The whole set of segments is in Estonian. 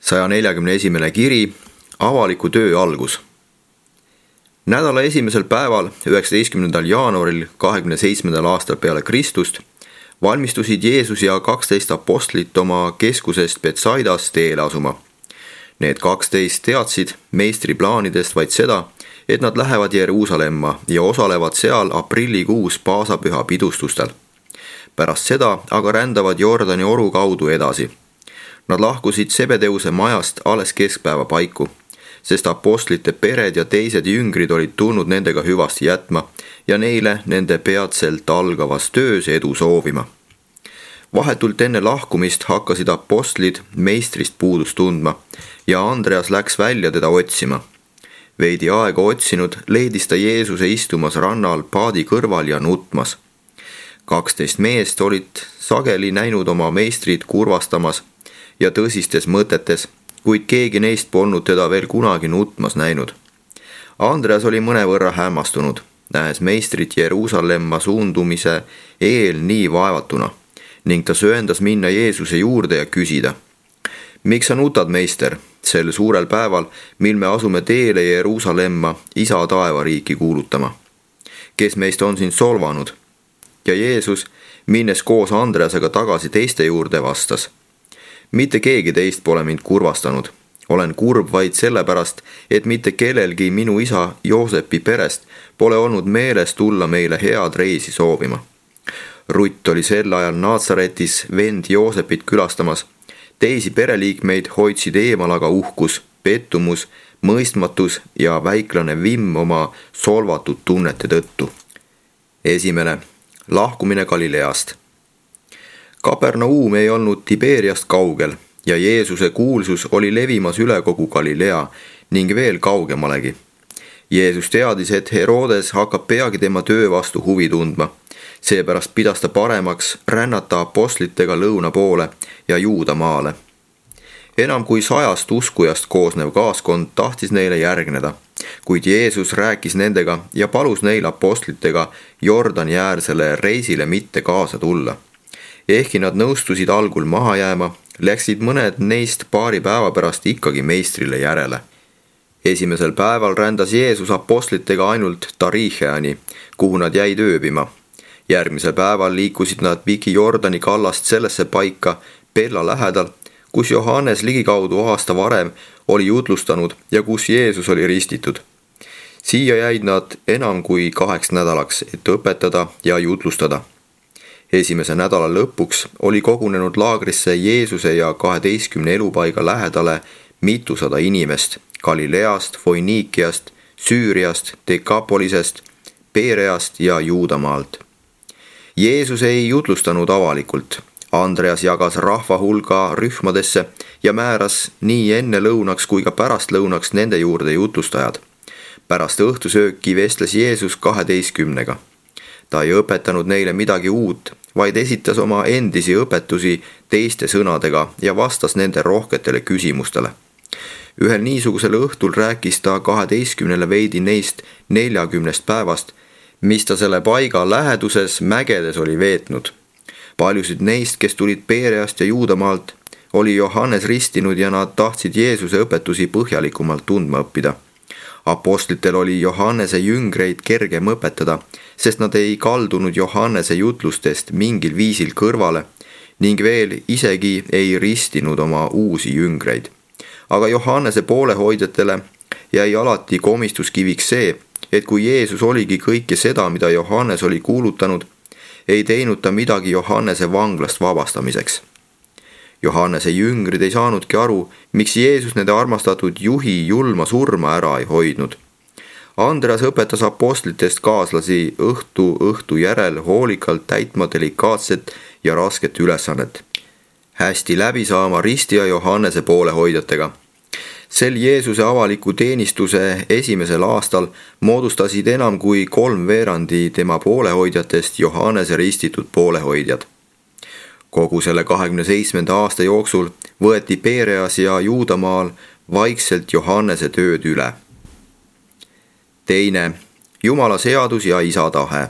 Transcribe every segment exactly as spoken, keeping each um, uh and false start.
saja neljakümne esimene kiri, avaliku töö algus. Nädala esimesel päeval, üheksateistkümnendal jaanuaril kahekümne seitsmendal aastal peale Kristust, valmistusid Jeesus ja kaksteist apostlit oma keskusest Betsaidas teele asuma. Need kaksteist teadsid meistri plaanidest vaid seda, et nad lähevad Jeruusalemma ja osalevad seal aprillikuus paasapüha pidustustel. Pärast seda aga rändavad Jordani oru kaudu edasi. Nad lahkusid Sebedeuse majast alles keskpäeva paiku, sest apostlite pered ja teised jüngrid olid tulnud nendega hüvasti jätma ja neile nende peatselt algavas töös edu soovima. Vahetult enne lahkumist hakkasid apostlid meistrist puudust tundma ja Andreas läks välja teda otsima. Veidi aega otsinud leidis ta Jeesuse istumas rannal paadi kõrval ja nutmas. kaksteist meest olid sageli näinud oma meistrit kurvastamas ja tõsistes mõtetes, kuid keegi neist polnud teda veel kunagi nutmas näinud. Andreas oli mõnevõrra hämmastunud, nähes meistrit Jeruusalemma suundumise eel nii vaevatuna, ning ta sööndas minna Jeesuse juurde ja küsida: miks sa nutad, meister, sel suurel päeval, mil me asume teele Jeruusalemma isa taevariiki kuulutama? Kes meist on sind solvanud? Ja Jeesus, minnes koos Andreasega tagasi teiste juurde, vastas: mitte keegi teist pole mind kurvastanud. Olen kurb vaid sellepärast, et mitte kellelgi minu isa Joosepi perest pole olnud meeles tulla meile head reisi soovima. Rutt oli sel ajal Naatsaretis vend Joosepit külastamas. Teisi pereliikmeid hoidsid eemal aga uhkus, pettumus, mõistmatus ja väiklane vimm oma solvatud tunnete tõttu. Esimene, lahkumine Galileast. Kapernaum ei olnud Tiberiast kaugel ja Jeesuse kuulsus oli levimas üle kogu Galilea ning veel kaugemalegi. Jeesus teadis, et Herodes hakkab peagi tema töö vastu huvi tundma. Seepärast pidas ta paremaks rännata apostlitega lõuna poole ja Juuda maale. Enam kui sajast uskujast koosnev kaaskond tahtis neile järgneda, kuid Jeesus rääkis nendega ja palus neil apostlitega Jordani äärsele reisile mitte kaasa tulla. Ehkki nad nõustusid algul maha jääma, läksid mõned neist paari päeva pärast ikkagi meistrile järele. Esimesel päeval rändas Jeesus apostlitega ainult Taricheani, kuhu nad jäid ööbima. Järgmisel päeval liikusid nad pigi Jordani kallast sellesse paika Pella lähedal, kus Johannes ligikaudu aasta varem oli jutlustanud ja kus Jeesus oli ristitud. Siia jäid nad enam kui kaheks nädalaks, et õpetada ja jutlustada. Esimese nädala lõpuks oli kogunenud laagrisse Jeesuse ja kaheteistkümne elupaiga lähedale mitusada inimest Galileast, Foiniikiast, Süüriast, Dekapolisest, Pereast ja Juudamaalt. Jeesus ei jutlustanud avalikult. Andreas jagas rahva hulga rühmadesse ja määras nii enne lõunaks kui ka pärast lõunaks nende juurde jutlustajad. Pärast õhtusööki vestles Jeesus kaheteistkümnega. Ta ei õpetanud neile midagi uut, vaid esitas oma endisi õpetusi teiste sõnadega ja vastas nende rohketele küsimustele. Ühel niisugusel õhtul rääkis ta kaheteistkümnele veidi neist neljakümnest päevast, mis ta selle paiga läheduses mägedes oli veetnud. Paljusid neist, kes tulid Pereast ja Juudamaalt, oli Johannes ristinud ja nad tahtsid Jeesuse õpetusi põhjalikumalt tundma õppida. Apostlitel oli Johannese jüngreid kergem õpetada, sest nad ei kaldunud Johannese jutlustest mingil viisil kõrvale ning veel isegi ei ristinud oma uusi jüngreid. Aga Johannese poolehoidjatele jäi alati komistuskiviks see, et kui Jeesus oligi kõike seda, mida Johannes oli kuulutanud, ei teinud ta midagi Johannese vanglast vabastamiseks. Johannese jüngrid ei saanudki aru, miks Jeesus nende armastatud juhi julma surma ära ei hoidnud. Andreas õpetas apostlitest kaaslasi õhtu õhtu järel hoolikalt täitma delikaatset ja rasket ülesannet. Hästi läbi saama risti ja Johannese poolehoidjatega. Sel Jeesuse avaliku teenistuse esimesel aastal moodustasid enam kui kolm veerandi tema poolehoidjatest Johannese ristitud poolehoidjad. Kogu selle kahekümne seitsmenda aasta jooksul võeti Pereas ja Juudamaal vaikselt Johannese tööd üle. Teine, Jumala seadus ja isa tahe.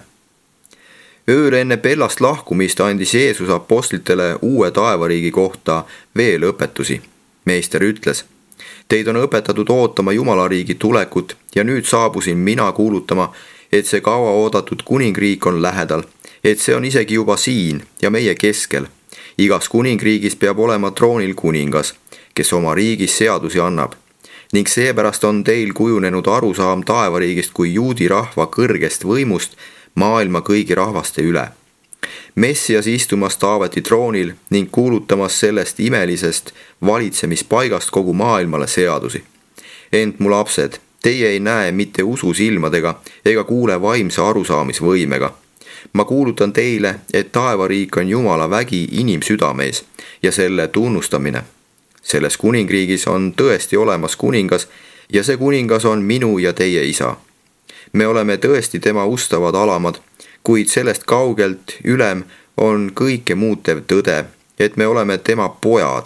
Ööl enne Pellast lahkumist andis Jeesus apostlitele uue taevariigi kohta veel õpetusi. Meester ütles: teid on õpetatud ootama Jumalariigi tulekut ja nüüd saabusin mina kuulutama, et see kauaoodatud kuningriik on lähedal, et see on isegi juba siin ja meie keskel. Igas kuningriigis peab olema troonil kuningas, kes oma riigis seadusi annab. Ning seepärast on teil kujunenud arusaam taevariigist kui juudi rahva kõrgest võimust maailma kõigi rahvaste üle. Messias istumas Taaveti troonil ning kuulutamas sellest imelisest valitsemispaigast kogu maailmale seadusi. Ent mu lapsed, teie ei näe mitte usu silmadega ega kuule vaimse arusaamisvõimega. Ma kuulutan teile, et taevariik on Jumala vägi inimsüdameis ja selle tunnustamine. Selles kuningriigis on tõesti olemas kuningas ja see kuningas on minu ja teie isa. Me oleme tõesti tema ustavad alamad, kuid sellest kaugelt ülem on kõike muutev tõde, et me oleme tema pojad.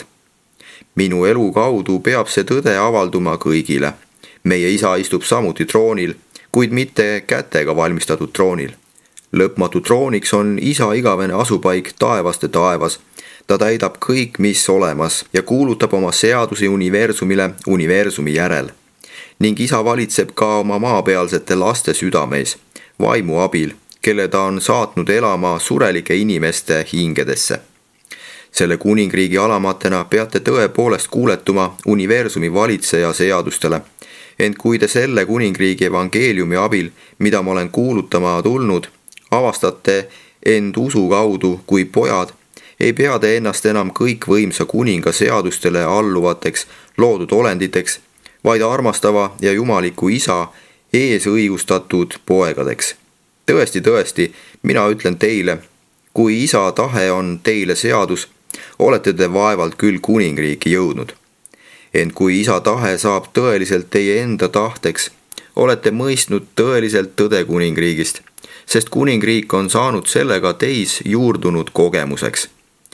Minu elu kaudu peab see tõde avalduma kõigile. Meie isa istub samuti troonil, kuid mitte kätega valmistatud troonil. Lõpmatu trooniks on isa igavene asupaik taevaste taevas. Ta täidab kõik, mis olemas ja kuulutab oma seadusi universumile universumi järel. Ning isa valitseb ka oma maapealsete laste südameis, vaimu abil, kelle ta on saatnud elama surelike inimeste hingedesse. Selle kuningriigi alamatena peate tõepoolest kuuletuma universumi valitseja seadustele, ent kui te selle kuningriigi evangeeliumi abil, mida ma olen kuulutama tulnud, avastate end usu kaudu kui pojad, ei pea te ennast enam kõikvõimsa kuninga seadustele alluvateks loodud olenditeks, vaid armastava ja jumaliku isa eesõigustatud poegadeks. Tõesti, tõesti, mina ütlen teile, kui isa tahe on teile seadus, olete te vaevalt küll kuningriiki jõudnud. Ent kui isa tahe saab tõeliselt teie enda tahteks, olete mõistnud tõeliselt tõde kuningriigist, sest kuningriik on saanud sellega teis juurdunud kogemuseks.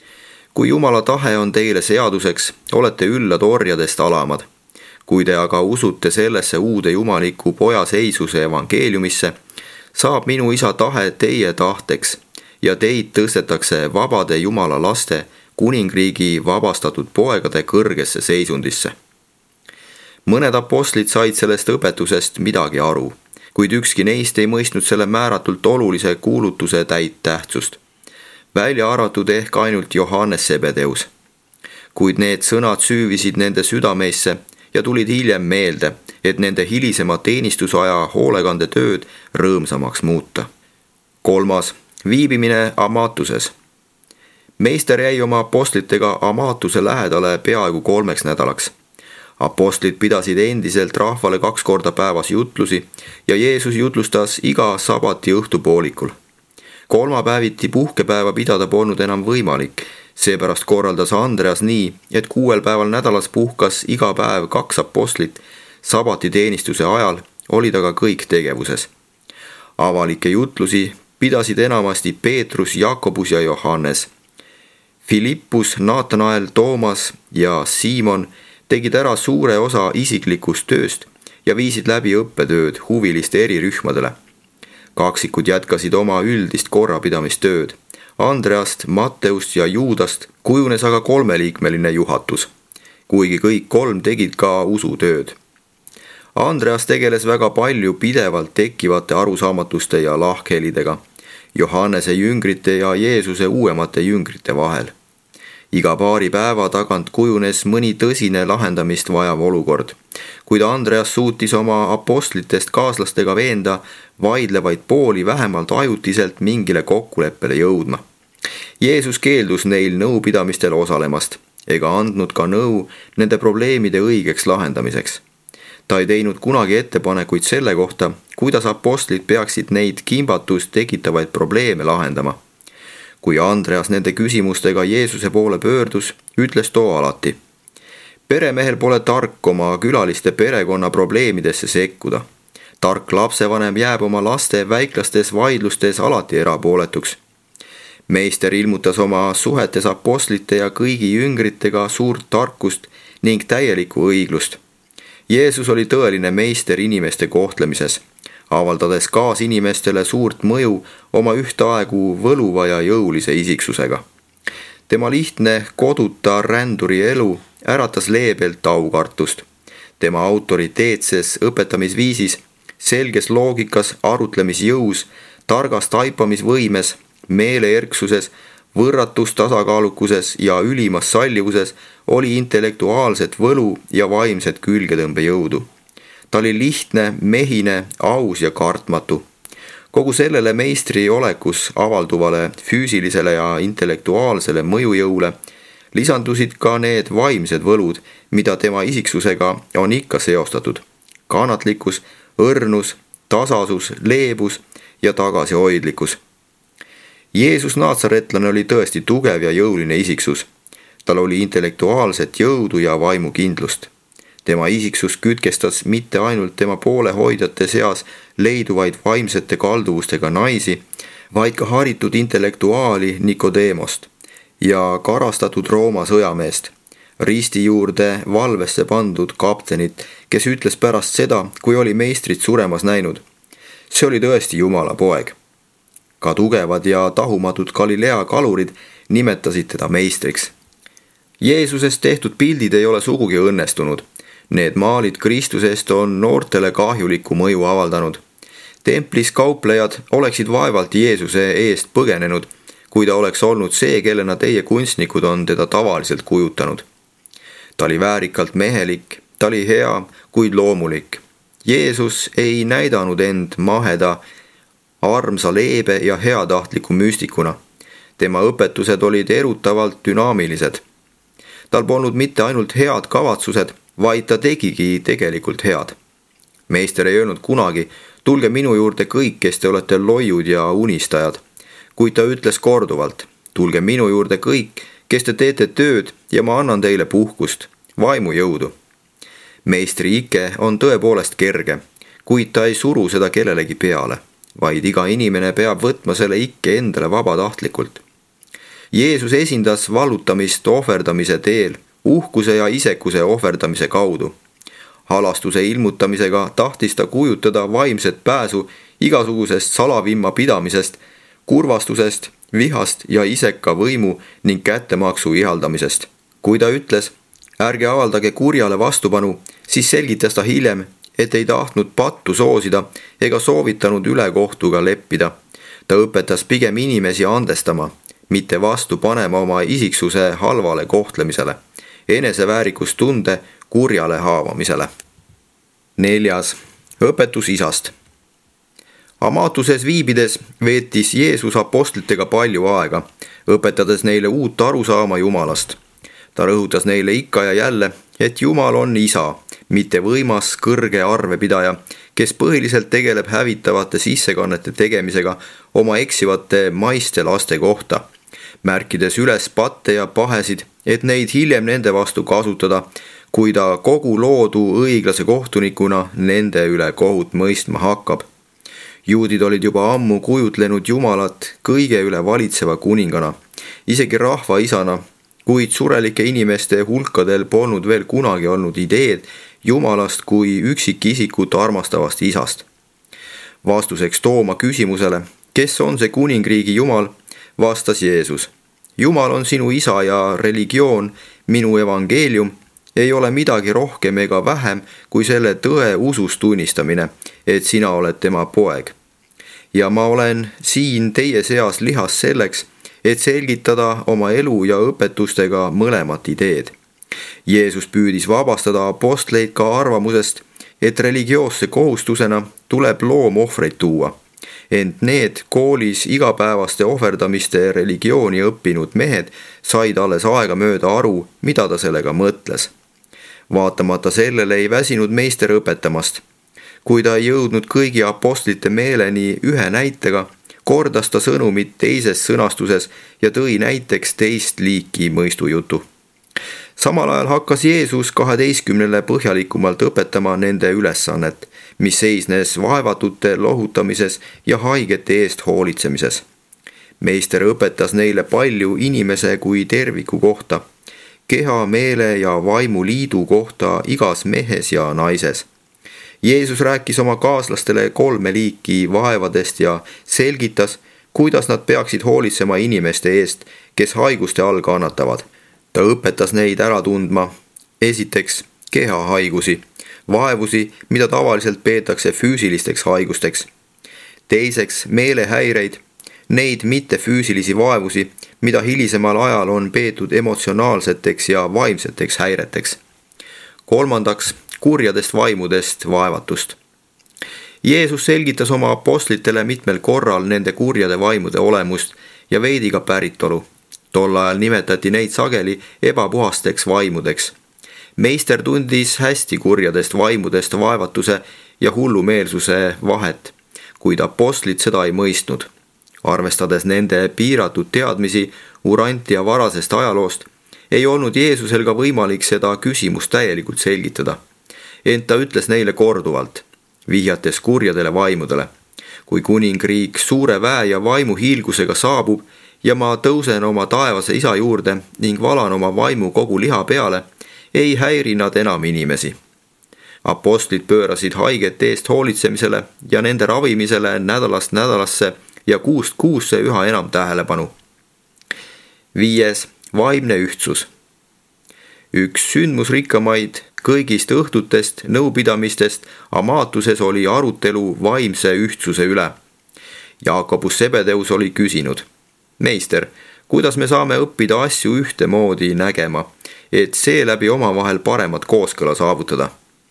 Kui Jumala tahe on teile seaduseks, olete üllad orjadest alamad. Kui te aga usute sellesse uude jumaliku poja seisuse evangeeliumisse, saab minu isa tahe teie tahteks ja teid tõstetakse vabade Jumala laste kuningriigi vabastatud poegade kõrgesse seisundisse. Mõned apostlid said sellest õpetusest midagi aru, kuid ükski neist ei mõistnud selle määratult olulise kuulutuse täit tähtsust. Välja arvatud ehk ainult Johannes Sebedeus. Kuid need sõnad süüvisid nende südameisse ja tulid hiljem meelde, et nende hilisema teenistusaja hoolekandetööd rõõmsamaks muuta. Kolmas, viibimine Amatuses. Meister jäi oma apostlitega Amatuse lähedale peaaegu kolmeks nädalaks. Apostlid pidasid endiselt rahvale kaks korda päevas jutlusi ja Jeesus jutlustas iga sabati õhtupoolikul. Kolmapäeviti puhkepäeva pidada polnud enam võimalik, seepärast korraldas Andreas nii, et kuuel päeval nädalas puhkas iga päev kaks apostlit, sabati teenistuse ajal olid aga kõik tegevuses. Avalikke jutlusi pidasid enamasti Peetrus, Jakobus ja Johannes. Filippus, Naatanael, Toomas ja Siimon tegid ära suure osa isiklikust tööst ja viisid läbi õppetööd huviliste erirühmadele. Kaksikud jätkasid oma üldist korrapidamistööd. Andreast, Matteust ja Juudast kujunes aga kolmeliikmeline juhatus, kuigi kõik kolm tegid ka usutööd. Andreas tegeles väga palju pidevalt tekkivate arusaamatuste ja lahkhelidega, Johannese jüngrite ja Jeesuse uuemate jüngrite vahel. Iga paari päeva tagant kujunes mõni tõsine lahendamist vajav olukord, kuid Andreas suutis oma apostlitest kaaslastega veenda vaidlevaid pooli vähemalt ajutiselt mingile kokkuleppele jõudma. Jeesus keeldus neil nõupidamistel osalemast ega andnud ka nõu nende probleemide õigeks lahendamiseks. Ta ei teinud kunagi ettepanekuid selle kohta, kuidas apostlid peaksid neid kimbatust tekitavaid probleeme lahendama. Kui Andreas nende küsimustega Jeesuse poole pöördus, ütles too alati: peremehel pole tark oma külaliste perekonna probleemidesse sekkuda. Tark lapsevanem jääb oma laste väiklastes vaidlustes alati erapooletuks. Meister ilmutas oma suhetes apostlite ja kõigi jüngritega suurt tarkust ning täielikku õiglust. Jeesus oli tõeline meister inimeste kohtlemises, avaldades kaasinimestele suurt mõju oma ühtaegu võluva ja jõulise isiksusega. Tema lihtne koduta ränduri elu äratas leebelt aukartust. tema autoriteetses õpetamisviisis, selges loogikas, arutlemisjõus, targas taipamisvõimes, meeleerksuses, võrratus tasakaalukuses ja ülimas sallivuses oli intellektuaalset võlu ja vaimset külgetõmbejõudu. ta oli lihtne, mehine, aus ja kartmatu. kogu sellele meistri olekus avalduvale füüsilisele ja intellektuaalsele mõjujõule lisandusid ka need vaimsed võlud, mida tema isiksusega on ikka seostatud. kannatlikkus, õrnus, tasasus, leebus ja tagasihoidlikkus. Jeesus Naatsaretlane oli tõesti tugev ja jõuline isiksus. tal oli intellektuaalset jõudu ja vaimukindlust. tema isiksus kütkestas mitte ainult tema poolehoidjate seas leiduvaid vaimsete kalduvustega naisi, vaid ka haritud intellektuaali Nikodeemost ja karastatud Rooma sõjameest, risti juurde valvesse pandud kaptenit, kes ütles pärast seda, kui oli meistrit suremas näinud: see oli tõesti Jumala poeg. ka tugevad ja tahumatud Galilea kalurid nimetasid teda meistriks. Jeesusest tehtud pildid ei ole sugugi õnnestunud. Need maalid Kristusest on noortele kahjulikku mõju avaldanud. Templis kauplejad oleksid vaevalt Jeesuse eest põgenenud, kui ta oleks olnud see, kellena teie kunstnikud on teda tavaliselt kujutanud. ta oli väärikalt mehelik, ta oli hea, kuid loomulik. Jeesus ei näidanud end maheda, armsa, leebe ja heatahtliku müstikuna. tema õpetused olid erutavalt dünaamilised. tal polnud mitte ainult head kavatsused, vaid ta tegigi tegelikult head. meister ei öelnud kunagi: tulge minu juurde kõik, kes te olete loiud ja unistajad. kuid ta ütles korduvalt: tulge minu juurde kõik, kes te teete tööd ja ma annan teile puhkust, vaimujõudu. meistri ike on tõepoolest kerge, kuid ta ei suru seda kellelegi peale, vaid iga inimene peab võtma selle ikke endale vabatahtlikult. Jeesus esindas vallutamist ohverdamise teel, uhkuse ja isekuse ohverdamise kaudu. halastuse ilmutamisega tahtis ta kujutada vaimset pääsu igasugusest salavimma pidamisest, kurvastusest, vihast ja iseka võimu ning kättemaksu ihaldamisest. kui ta ütles: ärge avaldage kurjale vastupanu, siis selgitas ta hiljem, et ei tahtnud pattu soosida ega soovitanud ülekohtuga leppida. ta õpetas pigem inimesi andestama, mitte vastu panema oma isiksuse halvale kohtlemisele, eneseväärikustunde kurjale haavamisele. neljas. õpetus isast. Amatuses viibides veetis Jeesus apostlitega palju aega, õpetades neile uut arusaama Jumalast. ta rõhutas neile ikka ja jälle, et Jumal on isa, mitte võimas kõrge arvepidaja, kes põhiliselt tegeleb hävitavate sissekannete tegemisega oma eksivate maiste laste kohta, märkides üles patte ja pahesid, et neid hiljem nende vastu kasutada, kui ta kogu loodu õiglase kohtunikuna nende üle kohut mõistma hakkab. Juudid olid juba ammu kujutlenud Jumalat kõige üle valitseva kuningana, isegi rahva isana, kuid surelike inimeste hulkadel polnud veel kunagi olnud ideed Jumalast kui üksikisikut armastavast isast. Vastuseks Tooma küsimusele, kes on see kuningriigi Jumal, vastas Jeesus: Jumal on sinu isa ja religioon, minu evangeelium, ei ole midagi rohkem ega vähem kui selle tõe usus tunnistamine, et sina oled tema poeg. ja ma olen siin teie seas lihas selleks, et selgitada oma elu ja õpetustega mõlemat ideed. Jeesus püüdis vabastada apostleid ka arvamusest, et religioosse kohustusena tuleb loomohvreid tuua. Ent need koolis igapäevaste ohverdamiste religiooni õppinud mehed said alles aegamööda aru, mida ta sellega mõtles. Vaatamata sellele ei väsinud meister õpetamast. Kui ta ei jõudnud kõigi apostlite meeleni ühe näitega, kordas ta sõnumit teises sõnastuses ja tõi näiteks teist liiki mõistujutu. Samal ajal hakkas Jeesus kaheteistkümnele põhjalikumalt õpetama nende ülesannet, mis seisnes vaevatute lohutamises ja haigete eest hoolitsemises. Meister õpetas neile palju inimese kui terviku kohta, keha, meele ja vaimu liidu kohta igas mehes ja naises. Jeesus rääkis oma kaaslastele kolme liiki vaevadest ja selgitas, kuidas nad peaksid hoolitsema inimeste eest, kes haiguste all kannatavad. Ta õpetas neid ära tundma esiteks kehahaigusi, vaevusi, mida tavaliselt peetakse füüsilisteks haigusteks. Teiseks meelehäireid, neid mittefüüsilisi vaevusi, mida hilisemal ajal on peetud emotsionaalseteks ja vaimseteks häireteks. Kolmandaks kurjadest vaimudest vaevatust. Jeesus selgitas oma apostlitele mitmel korral nende kurjade vaimude olemust ja veidi ka päritolu. Tol ajal nimetati neid sageli ebapuhasteks vaimudeks. Meister tundis hästi kurjadest vaimudest vaevatuse ja hullumeelsuse vahet, kuid apostlid seda ei mõistnud. Arvestades nende piiratud teadmisi Urantia varasest ajaloost, ei olnud Jeesusel ka võimalik seda küsimust täielikult selgitada. Ent ta ütles neile korduvalt, vihjates kurjadele vaimudele: kui kuningriik suure väe ja vaimu hiilgusega saabub ja ma tõusen oma taevase isa juurde ning valan oma vaimu kogu liha peale, ei häiri nad enam inimesi. Apostlid pöörasid haigete eest hoolitsemisele ja nende ravimisele nädalast nädalasse ja kuust kuusse üha enam tähelepanu. Viies, vaimne ühtsus. Üks sündmusrikkamaid kõigist õhtutest nõupidamistest Amatuses oli arutelu vaimse ühtsuse üle. Jaakobus Sebedeus oli küsinud: meister, kuidas me saame õppida asju ühtemoodi nägema, et seeläbi omavahel paremat kooskõla saavutada?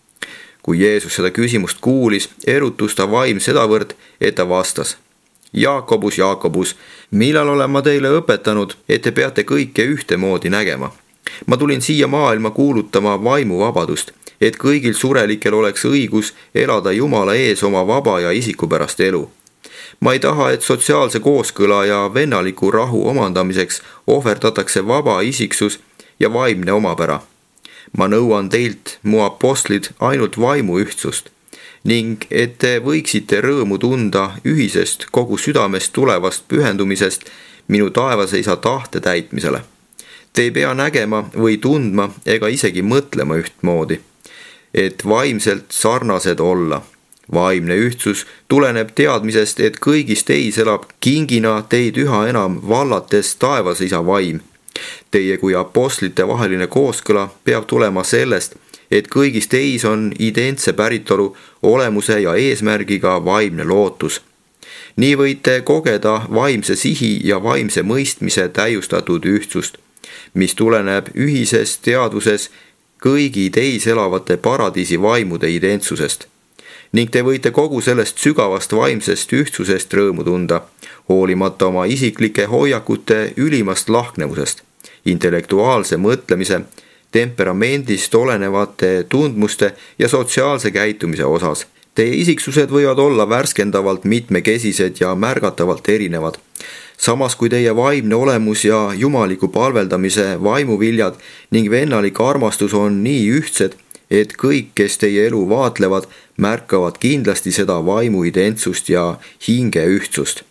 Kui Jeesus seda küsimust kuulis, erutus ta vaim sedavõrd, et ta vastas: Jaakobus, Jaakobus, millal olen ma teile õpetanud, et te peate kõike ühtemoodi nägema? Ma tulin siia maailma kuulutama vaimuvabadust, et kõigil surelikel oleks õigus elada Jumala ees oma vaba ja isikupärast elu. Ma ei taha, et sotsiaalse kooskõla ja vennaliku rahu omandamiseks ohverdatakse vaba isiksus ja vaimne omapära. Ma nõuan teilt, mu apostlid, ainult vaimu ühtsust ning et te võiksite rõõmu tunda ühisest kogu südamest tulevast pühendumisest minu taevase isa tahte täitmisele. Te ei pea nägema või tundma ega isegi mõtlema ühtmoodi, et vaimselt sarnased olla. Vaimne ühtsus tuleneb teadmisest, et kõigis teis elab kingina teid üha enam vallates taevase isa vaim. Teie kui apostlite vaheline kooskõla peab tulema sellest, et kõigis teis on identse päritolu, olemuse ja eesmärgiga vaimne lootus. Nii võite kogeda vaimse sihi ja vaimse mõistmise täiustatud ühtsust, mis tuleneb ühises teadvuses kõigi teis elavate paradiisi vaimude identsusest. Ning te võite kogu sellest sügavast vaimsest ühtsusest rõõmu tunda, hoolimata oma isiklike hoiakute ülimast lahknevusest, intellektuaalse mõtlemise, temperamendist olenevate tundmuste ja sotsiaalse käitumise osas. Teie isiksused võivad olla värskendavalt mitmekesised ja märgatavalt erinevad. Samas kui teie vaimne olemus ja jumaliku palveldamise vaimuviljad ning vennalik armastus on nii ühtsed, et kõik, kes teie elu vaatlevad, märkavad kindlasti seda vaimu identsust ja hinge ühtsust.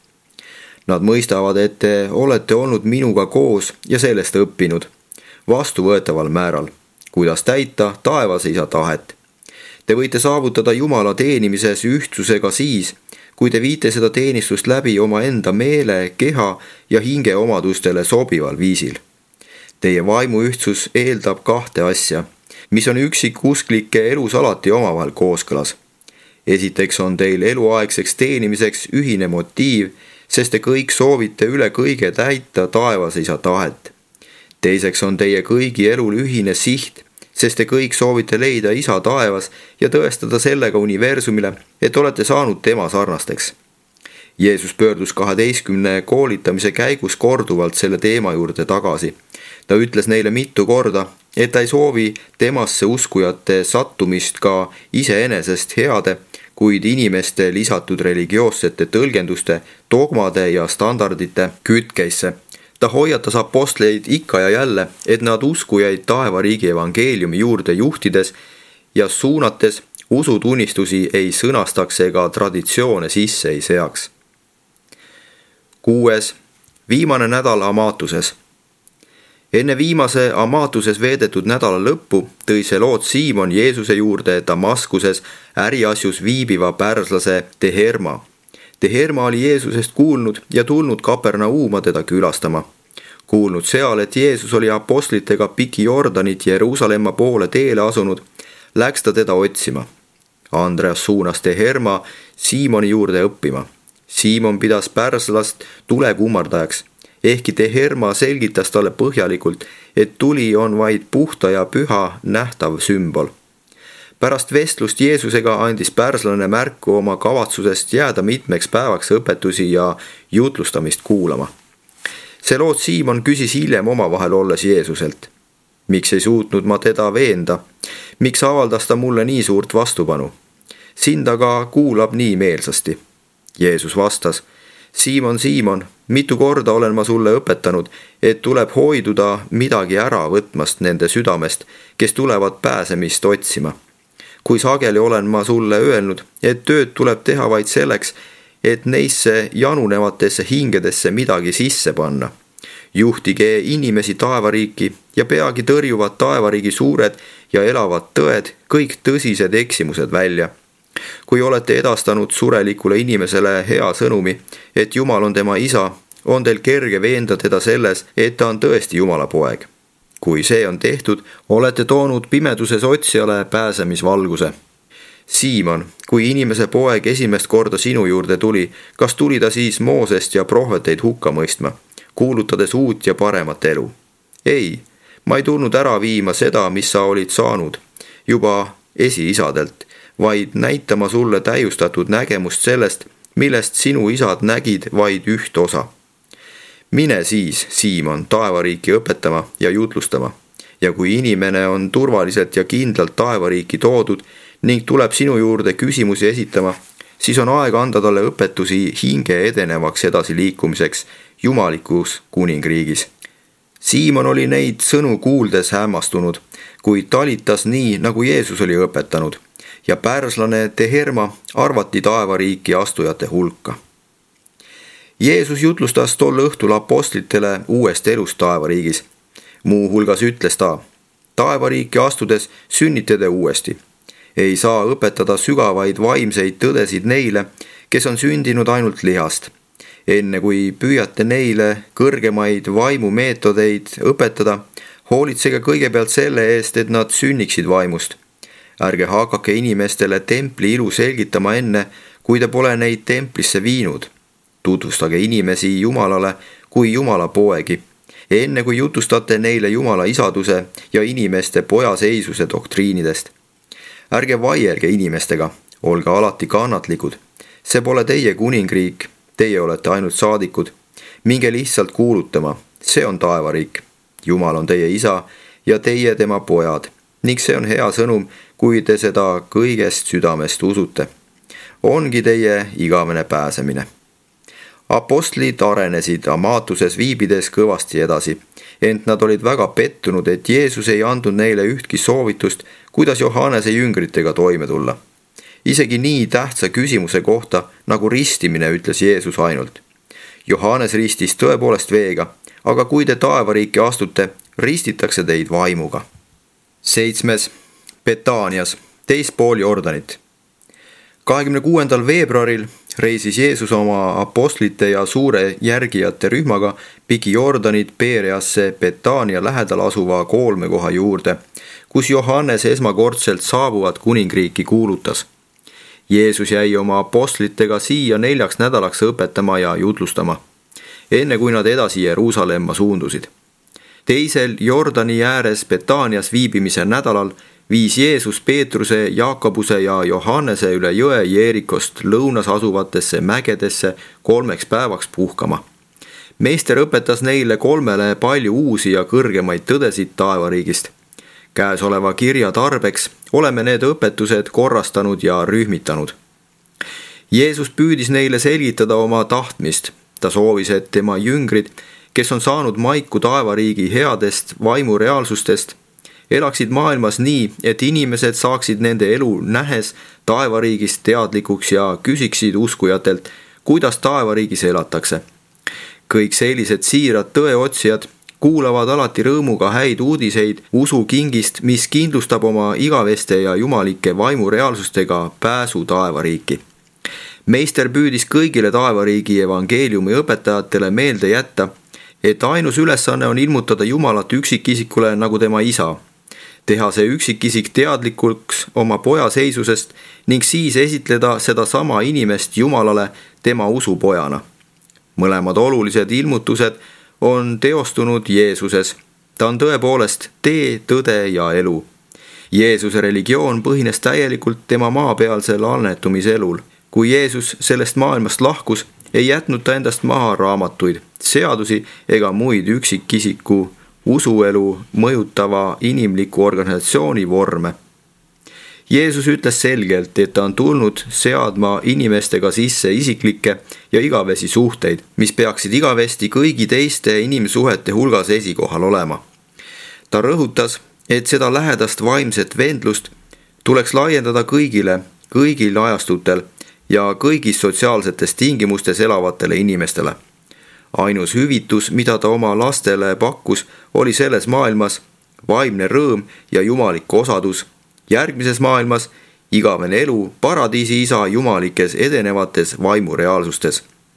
Nad mõistavad, et te olete olnud minuga koos ja sellest õppinud, vastuvõetaval määral, kuidas täita taevase isa tahet. Te võite saavutada Jumala teenimises ühtsusega siis, kui te viite seda teenistust läbi oma enda meele, keha ja hinge omadustele sobival viisil. Teie vaimu ühtsus eeldab kahte asja, mis on üksikusklike elus alati omavahel kooskõlas. Esiteks on teil eluaegseks teenimiseks ühine motiiv, sest te kõik soovite üle kõige täita taevase isa tahet. Teiseks on teie kõigi elul ühine siht, sest te kõik soovite leida isa taevas ja tõestada sellega universumile, et olete saanud tema sarnasteks. Jeesus pöördus kaheteistkümne koolitamise käigus korduvalt selle teema juurde tagasi. Ta ütles neile mitu korda, et ta ei soovi temasse uskujate sattumist ka iseenesest heade, kuid inimeste lisatud religioossete tõlgenduste, dogmade ja standardite kütkeisse. Ta hoiatas apostleid ikka ja jälle, et nad uskujaid taevariigi evangeeliumi juurde juhtides ja suunates usutunnistusi ei sõnastaks ega traditsioone sisse ei seaks. Kuues, viimane nädal Amatuses. Enne viimase Amatuses veedetud nädala lõppu tõi Seloot Siimon Jeesuse juurde Damaskuses äriasjus viibiva pärslase Teherma. Teherma oli Jeesusest kuulnud ja tulnud Kapernauma teda külastama. kuulnud seal, et Jeesus oli apostlitega piki Jordanit Jeruusalemma poole teele asunud, läks ta teda otsima. Andreas suunas Teherma Siimoni juurde õppima. Siimon pidas pärslast tulekummardajaks, ehkki Teherma selgitas talle põhjalikult, et tuli on vaid puhta ja püha nähtav sümbol. Pärast vestlust Jeesusega andis pärslane märku oma kavatsusest jääda mitmeks päevaks õpetusi ja jutlustamist kuulama. See lood Siimon küsis hiljem omavahel olles Jeesuselt. Miks ei suutnud ma teda veenda? Miks avaldas ta mulle nii suurt vastupanu? Sind aga kuulab nii meelsasti. Jeesus vastas, Siimon, Siimon, mitu korda olen ma sulle õpetanud, et tuleb hoiduda midagi ära võtmast nende südamest, kes tulevad pääsemist otsima. Kui sageli olen ma sulle öelnud, et tööd tuleb teha vaid selleks, et neisse janunevatesse hingedesse midagi sisse panna. Juhtige inimesi taevariiki ja peagi tõrjuvad taevariigi suured ja elavad tõed kõik tõsised eksimused välja. Kui olete edastanud surelikule inimesele hea sõnumi, et Jumal on tema isa, on teil kerge veenda teda selles, et ta on tõesti Jumala poeg. Kui see on tehtud, olete toonud pimeduses otsijale pääsemisvalguse. Siimon, kui inimese poeg esimest korda sinu juurde tuli, kas tuli ta siis Moosest ja prohveteid hukka mõistma, kuulutades uut ja paremat elu? Ei, ma ei tulnud ära viima seda, mis sa olid saanud juba esiisadelt, vaid näitama sulle täiustatud nägemust sellest, millest sinu isad nägid vaid üht osa. Mine siis, Siimon, taevariiki õpetama ja jutlustama, ja kui inimene on turvaliselt ja kindlalt taevariiki toodud ning tuleb sinu juurde küsimusi esitama, siis on aeg anda talle õpetusi hinge edenevaks edasiliikumiseks jumalikus kuningriigis. Siimon oli neid sõnu kuuldes hämmastunud, kuid talitas nii, nagu Jeesus oli õpetanud, ja pärslane Teherma arvati taevariiki astujate hulka. Jeesus jutlustas tol õhtul apostlitele uuest elust taevariigis. Muu hulgas ütles ta, taevariiki astudes sünnite te uuesti. Ei saa õpetada sügavaid vaimseid tõdesid neile, kes on sündinud ainult lihast. Enne kui püüate neile kõrgemaid vaimumeetodeid õpetada, hoolitsege kõigepealt selle eest, et nad sünniksid vaimust. Ärge hakake inimestele templi ilu selgitama enne, kui te pole neid templisse viinud. Tutvustage inimesi Jumalale kui Jumala poegi, enne kui jutustate neile Jumala isaduse ja inimeste pojaseisuse doktriinidest. Ärge vaielge inimestega, olge alati kannatlikud. See pole teie kuningriik, teie olete ainult saadikud. Minge lihtsalt kuulutama, see on taevariik. Jumal on teie isa ja teie tema pojad, ning see on hea sõnum, kui te seda kõigest südamest usute. Ongi teie igavene pääsemine. Apostlid arenesid Amaatuses viibides kõvasti edasi, ent nad olid väga pettunud, et Jeesus ei andnud neile ühtki soovitust, kuidas Johannese jüngritega toime tulla. Isegi nii tähtsa küsimuse kohta, nagu ristimine, ütles Jeesus ainult. Johannes ristis tõepoolest veega, aga kui te taevariiki astute, ristitakse teid vaimuga. Seitsmes. Betaanias, teispool Jordanit. kahekümne kuuendal veebruaril reisis Jeesus oma apostlite ja suure järgijate rühmaga pigi Jordanit Peereasse Betaania lähedal asuva koolmekoha juurde, kus Johannes esmakordselt saabuvat kuningriiki kuulutas. Jeesus jäi oma apostlitega siia neljaks nädalaks õpetama ja jutlustama, enne kui nad edasi Jeruusalemma suundusid. Teisel Jordani ääres Betaanias viibimise nädalal viis Jeesus Peetruse, Jaakobuse ja Johannese üle jõe Jeerikost lõunas asuvatesse mägedesse kolmeks päevaks puhkama. Meister õpetas neile kolmele palju uusi ja kõrgemaid tõdesid taevariigist. Käesoleva kirja tarbeks oleme need õpetused korrastanud ja rühmitanud. Jeesus püüdis neile selgitada oma tahtmist. Ta soovis, et tema jüngrid, kes on saanud maiku taevariigi headest vaimureaalsustest, elaksid maailmas nii, et inimesed saaksid nende elu nähes taevariigist teadlikuks ja küsiksid uskujatelt, kuidas taevariigis elatakse. Kõik sellised siirad tõeotsijad kuulavad alati rõõmuga häid uudiseid usukingist, mis kindlustab oma igaveste ja jumalike vaimureaalsustega pääsu taevariiki. Meister püüdis kõigile taevariigi evangeeliumi õpetajatele meelde jätta, et ainus ülesanne on ilmutada Jumalat üksikisikule nagu tema isa, teha see üksikisik teadlikuks oma poja seisusest ning siis esitleda sedasama inimest Jumalale tema usupojana. Mõlemad olulised ilmutused on teostunud Jeesuses. Ta on tõepoolest tee, tõde ja elu. Jeesuse religioon põhines täielikult tema maapealsel annetumiselul. Kui Jeesus sellest maailmast lahkus, ei jätnud ta endast maha raamatuid, seadusi ega muid üksikisiku usuelu mõjutava inimliku organisatsiooni vorme. Jeesus ütles selgelt, et ta on tulnud seadma inimestega sisse isiklikke ja igavesi suhteid, mis peaksid igavesti kõigi teiste inimsuhete hulgas esikohal olema. Ta rõhutas, et seda lähedast vaimset vendlust tuleks laiendada kõigile, kõigil ajastutel ja kõigis sotsiaalsetes tingimustes elavatele inimestele. Ainus hüvitus, mida ta oma lastele pakkus, oli selles maailmas vaimne rõõm ja jumalik osadus, järgmises maailmas igavene elu paradiisi isa jumalikes edenevates vaimureaalsustes.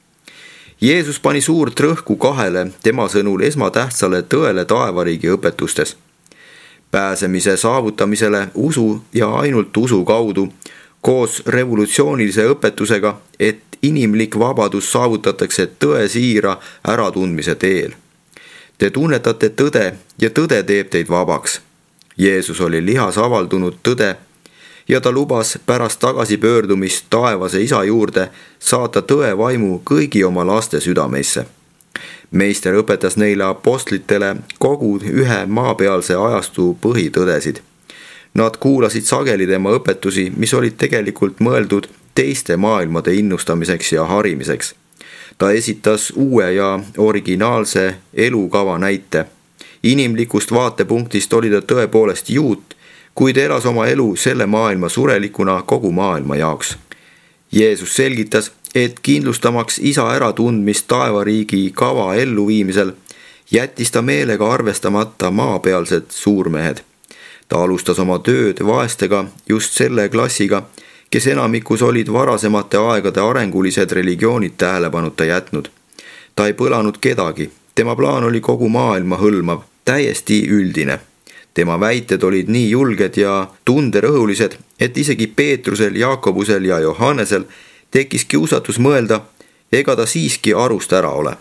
Jeesus pani suurt rõhku kahele tema sõnul esmatähtsale tõele taevariigi õpetustes. Pääsemise saavutamisele usu ja ainult usu kaudu, koos revolutsioonilise õpetusega, et inimlik vabadus saavutatakse tõe siira äratundmise teel. Te tunnetate tõde ja tõde teeb teid vabaks. Jeesus oli lihas avaldunud tõde ja ta lubas pärast tagasipöördumist taevase isa juurde saata tõe vaimu kõigi oma laste südameisse. Meister õpetas neile apostlitele kogu ühe maapealse ajastu põhitõdesid. Nad kuulasid sageli tema õpetusi, mis olid tegelikult mõeldud teiste maailmade innustamiseks ja harimiseks. Ta esitas uue ja originaalse elukava näite. Inimlikust vaatepunktist oli ta tõepoolest juut, kuid elas oma elu selle maailma surelikuna kogu maailma jaoks. Jeesus selgitas, et kindlustamaks isa äratundmist taevariigi kava elluviimisel, jättis ta meelega arvestamata maapealsed suurmehed. Ta alustas oma tööd vaestega just selle klassiga, kes enamikus olid varasemate aegade arengulised religioonid tähelepanuta jätnud. Ta ei põlanud kedagi, tema plaan oli kogu maailma hõlmav, täiesti üldine. Tema väited olid nii julged ja tunderõhulised, et isegi Peetrusel, Jaakobusel ja Johannesel tekkis kiusatus mõelda, ega ta siiski arust ära ole.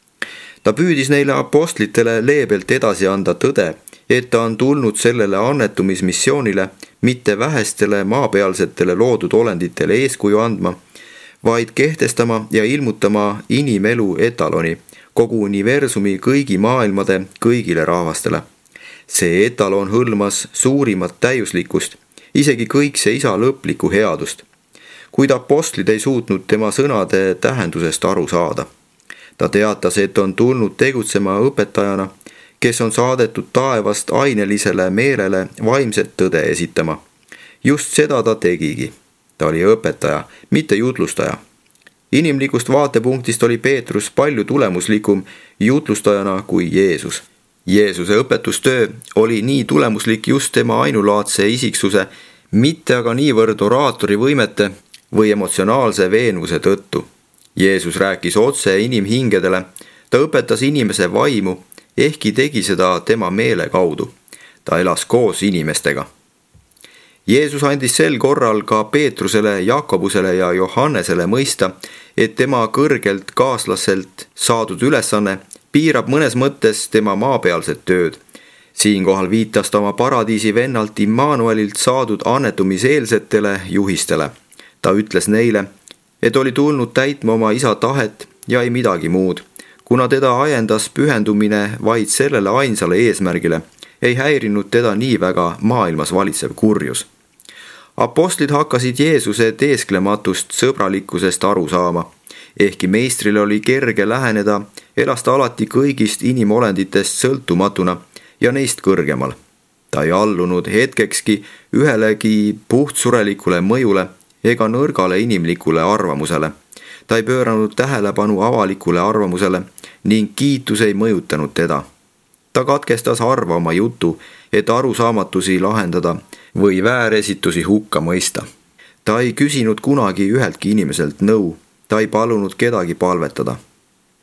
Ta püüdis neile apostlitele leebelt edasi anda tõde, et ta on tulnud sellele annetumismissioonile mitte vähestele maapealsetele loodud olenditele eeskuju andma, vaid kehtestama ja ilmutama inimelu etaloni, kogu universumi kõigi maailmade kõigile rahvastele. See etalon hõlmas suurimat täiuslikkust, isegi kõikse isa lõplikku headust. Kuid apostlid ei suutnud tema sõnade tähendusest aru saada. Ta teatas, et on tulnud tegutsema õpetajana, kes on saadetud taevast ainelisele meelele vaimset tõde esitama. Just seda ta tegigi. Ta oli õpetaja, mitte jutlustaja. Inimlikust vaatepunktist oli Peetrus palju tulemuslikum jutlustajana kui Jeesus. Jeesuse õpetustöö oli nii tulemuslik just tema ainulaadse isiksuse, mitte aga niivõrd oraatori võimete või emotsionaalse veenvuse tõttu. Jeesus rääkis otse inimhingedele, ta õpetas inimese vaimu, ehkki tegi seda tema meele kaudu. Ta elas koos inimestega. Jeesus andis sel korral ka Peetrusele, Jaakobusele ja Johannesele mõista, et tema kõrgelt kaaslaselt saadud ülesanne piirab mõnes mõttes tema maapealset tööd. Siinkohal viitas ta oma paradiisi vennalt Immanuelilt saadud annetumiseelsetele juhistele. Ta ütles neile, et oli tulnud täitma oma isa tahet ja ei midagi muud. Kuna teda ajendas pühendumine vaid sellele ainsale eesmärgile, ei häirinud teda nii väga maailmas valitsev kurjus. Apostlid hakkasid Jeesuse teesklematust sõbralikkusest aru saama. Ehkki meistrile oli kerge läheneda, elas ta alati kõigist inimolenditest sõltumatuna ja neist kõrgemal. Ta ei allunud hetkekski ühelegi puhtsurelikule mõjule ega nõrgale inimlikule arvamusele. Ta ei pööranud tähelepanu avalikule arvamusele ning kiitus ei mõjutanud teda. Ta katkestas harva oma jutu, et arusaamatusi lahendada või vääresitusi hukka mõista. Ta ei küsinud kunagi üheltki inimeselt nõu, ta ei palunud kedagi palvetada.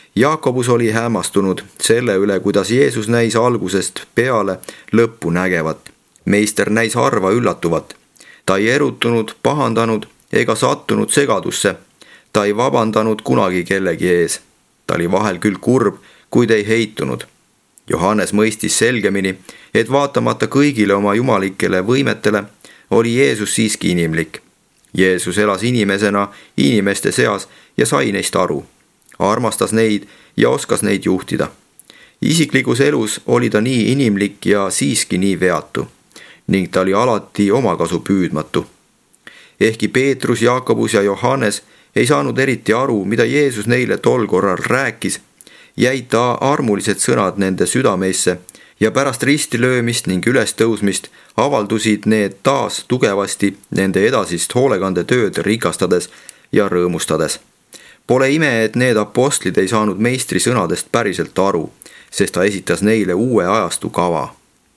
Jaakobus oli hämmastunud selle üle, kuidas Jeesus näis algusest peale lõppu nägevat. Meister näis harva üllatuvat. Ta ei erutunud, pahandanud ega sattunud segadusse. Ta ei vabandanud kunagi kellegi ees. Ta oli vahel küll kurb, kuid ei heitunud. Johannes mõistis selgemini, et vaatamata kõigile oma jumalikele võimetele, oli Jeesus siiski inimlik. Jeesus elas inimesena inimeste seas ja sai neist aru. Armastas neid ja oskas neid juhtida. Isiklikus elus oli ta nii inimlik ja siiski nii veatu, ning ta oli alati omakasu püüdmatu. Ehkki Peetrus, Jaakobus ja Johannes ei saanud eriti aru, mida Jeesus neile tol korral rääkis, jäid ta armulised sõnad nende südameisse ja pärast ristilöömist ning ülestõusmist avaldusid need taas tugevasti nende edasist hoolekandetööd rikastades ja rõõmustades. Pole ime, et need apostlid ei saanud meistri sõnadest päriselt aru, sest ta esitas neile uue ajastu kava.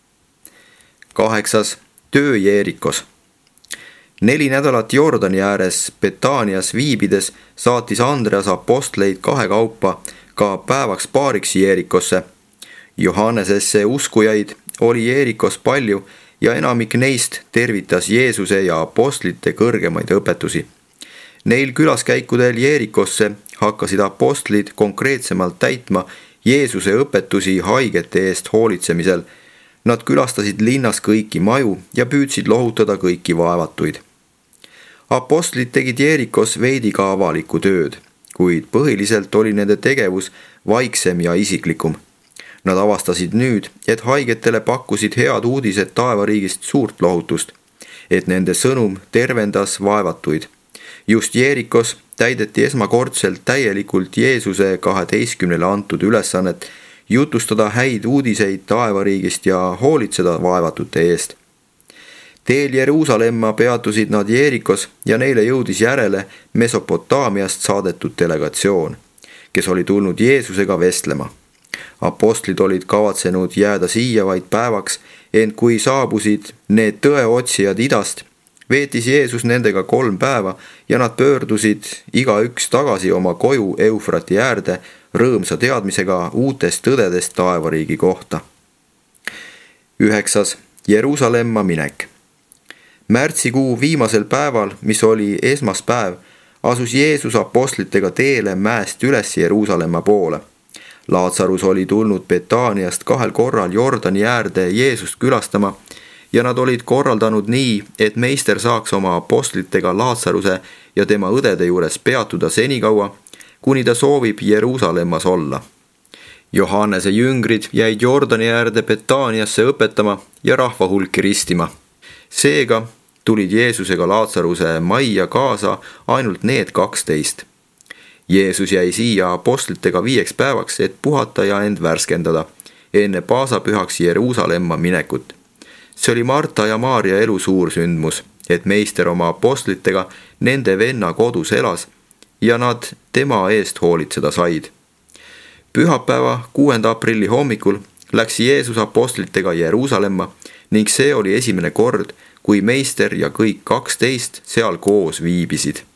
Kaheksas. Töö Jeerikos. Neli nädalat Jordani ääres Betaanias viibides saatis Andreas apostleid kahekaupa ka päevaks paariks Jeerikosse. Johannesesse uskujaid oli Jeerikos palju ja enamik neist tervitas Jeesuse ja apostlite kõrgemaid õpetusi. Neil külaskäikudel Jeerikosse hakkasid apostlid konkreetsemalt täitma Jeesuse õpetusi haigete eest hoolitsemisel. Nad külastasid linnas kõiki maju ja püüdsid lohutada kõiki vaevatuid. Apostlid tegid Jeerikos veidi ka avalikku tööd, kuid põhiliselt oli nende tegevus vaiksem ja isiklikum. Nad avastasid nüüd, et haigetele pakkusid head uudised taevariigist suurt lohutust, et nende sõnum tervendas vaevatuid. Just Jeerikos täideti esmakordselt täielikult Jeesuse kaheteistkümnele antud ülesannet jutustada häid uudiseid taevariigist ja hoolitseda vaevatute eest. Teel Jeruusalemma peatusid nad Jeerikos ja neile jõudis järele Mesopotaamiast saadetud delegatsioon, kes oli tulnud Jeesusega vestlema. Apostlid olid kavatsenud jääda siia vaid päevaks, ent kui saabusid need tõeotsijad idast, veetis Jeesus nendega kolm päeva ja nad pöördusid igaüks tagasi oma koju Eufrati äärde rõõmsa teadmisega uutest tõdedest taevariigi kohta. Üheksas. Jeruusalemma minek. Märtsikuu viimasel päeval, mis oli esmaspäev, asus Jeesus apostlitega teele mäest üles Jeruusalemma poole. Laatsarus oli tulnud Betaaniast kahel korral Jordani äärde Jeesust külastama ja nad olid korraldanud nii, et meister saaks oma apostlitega Laatsaruse ja tema õdede juures peatuda senikaua, kuni ta soovib Jeruusalemmas olla. Johannese jüngrid jäid Jordani äärde Betaaniasse õpetama ja rahva hulki ristima. Seega tulid Jeesusega Laatsaruse majja kaasa ainult need kaksteist. Jeesus jäi siia apostlitega viieks päevaks, et puhata ja end värskendada, enne paasapühaks Jeruusalemma minekut. See oli Marta ja Maaria elu suur sündmus, et meister oma apostlitega nende venna kodus elas ja nad tema eest hoolitseda said. Pühapäeva kuuenda aprilli hommikul läks Jeesus apostlitega Jeruusalemma ning see oli esimene kord, kui meister ja kõik kaksteist seal koos viibisid.